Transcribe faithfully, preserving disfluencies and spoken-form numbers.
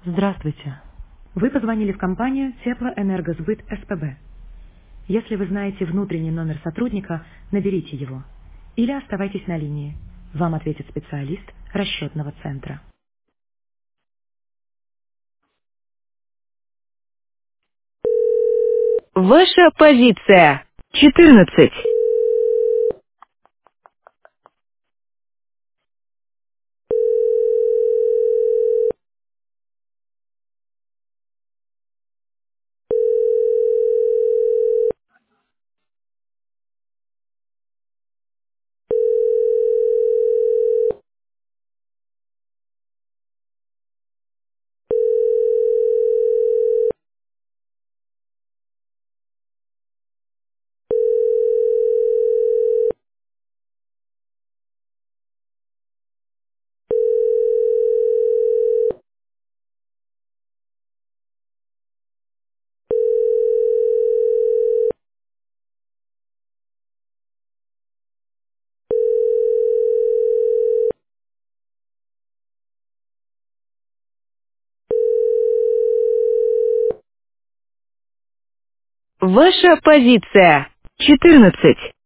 Здравствуйте. Вы позвонили в компанию Теплоэнергосбыт СПБ. Если вы знаете внутренний номер сотрудника, наберите его. Или оставайтесь на линии. Вам ответит специалист расчетного центра. Ваша позиция. четырнадцать. Ваша позиция. четырнадцать.